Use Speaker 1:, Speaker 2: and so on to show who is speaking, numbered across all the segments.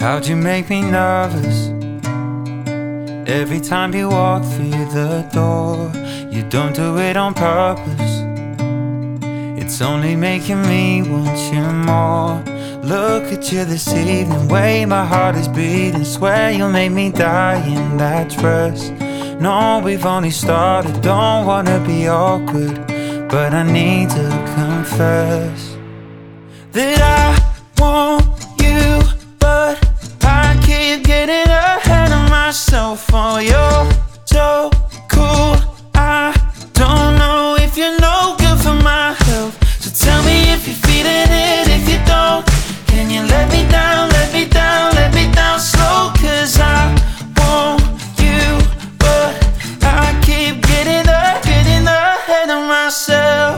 Speaker 1: How'd you make me nervous? Every time you walk through the door, you don't do it on purpose. It's only making me want you more. Look at you this evening, way my heart is beating. Swear you'll make me die in that dress. No, we've only started, don't wanna be awkward, but I need to confess that I want you, but I keep getting ahead of myself. Oh, you're so cool, I don't know if you're no good for my health. So tell me if you're feeling it. If you don't, can you let me down, let me down, let me down slow? Cause I want you, but I keep getting ahead of myself.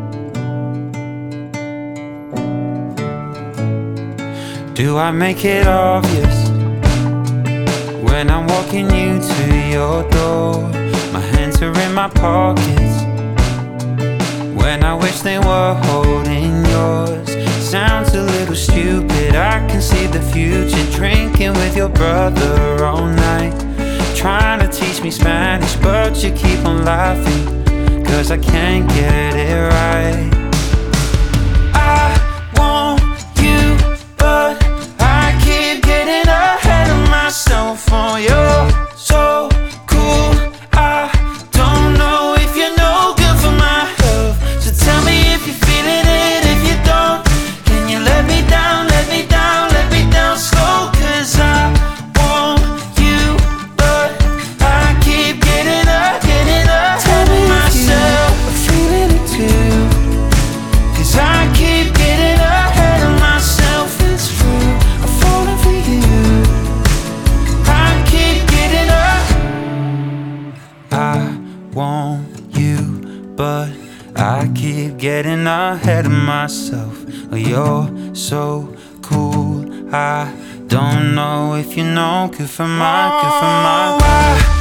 Speaker 1: Do I make it obvious when I'm walking you to your door? My hands are in my pockets when I wish they were holding yours. Sounds a little stupid, I can see the future. Drinking with your brother all night, trying to teach me Spanish, but you keep on laughing, cause I can't get it right. I want you, but I keep getting ahead of myself. Oh, you're so cool, I don't know if you're no good for my health. So tell me if you're feeling it. If you don't, can you let me down, let me down, let me down slow? Cause I want you, but I keep getting ahead of myself. I'm feeling it too, cause I keep getting ahead of myself. It's true, I'm falling for you, I keep getting up. I want you, but I keep getting ahead of myself. Oh, you're so cool, I don't know if you're no good for my